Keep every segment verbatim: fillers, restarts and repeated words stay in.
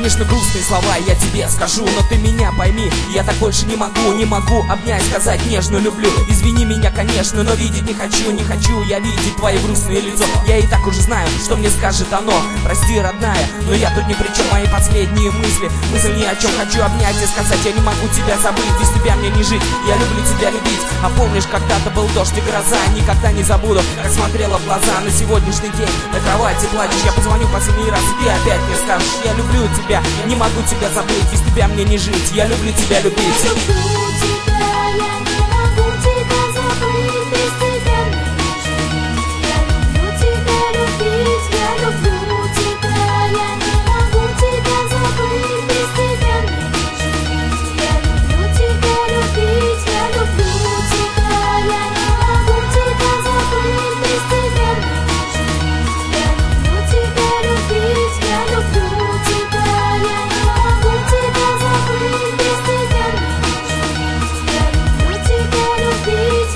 Конечно, грустные слова я тебе скажу, но ты меня пойми, я так больше не могу, не могу обнять, сказать нежно люблю. Извини меня, конечно, но видеть не хочу, не хочу я видеть твое грустное лицо. Я и так уже знаю, что мне скажет оно. Прости, родная, но я тут ни при чем. Мои последние мысли, мысль ни о чем. Хочу обнять и сказать, я не могу тебя забыть, без тебя мне не жить, я люблю тебя любить. А помнишь, когда-то был дождь и гроза, никогда не забуду, как смотрела в глаза. На сегодняшний день на кровати плачешь, я позвоню последний раз, и ты опять мне скажешь, я люблю тебя, не могу тебя забыть, без тебя мне не жить, я люблю тебя любить. Я люблю тебя, я не могу тебя забыть, без тебя мне не жить. Я люблю тебя любить, я люблю тебя, я не могу тебя забыть, без тебя мне не жить. Я люблю тебя любить, я люблю тебя, я не могу тебя забыть, без тебя мне не жить. Я люблю тебя любить, я люблю тебя, я не могу тебя забыть, без тебя мне не жить. Я люблю тебя любить.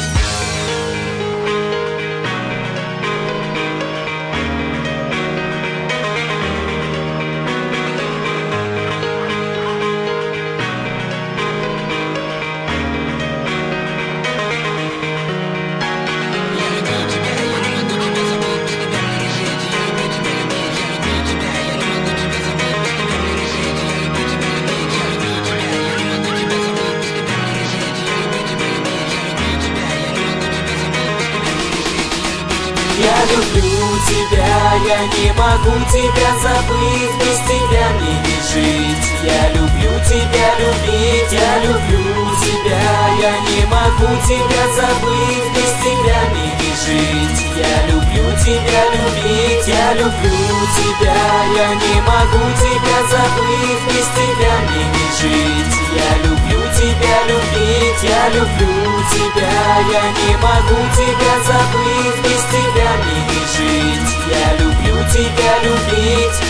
Я люблю тебя, я не могу тебя забыть, без тебя мне не жить. Я люблю тебя любить, я люблю тебя, я не могу тебя забыть, без тебя мне не жить. Я люблю тебя любить, я люблю тебя, я не могу тебя забыть, без тебя мне не жить. Я люблю тебя любить, я люблю тебя, я не могу тебя забыть, без тебя мне не жить. Я люблю тебя любить.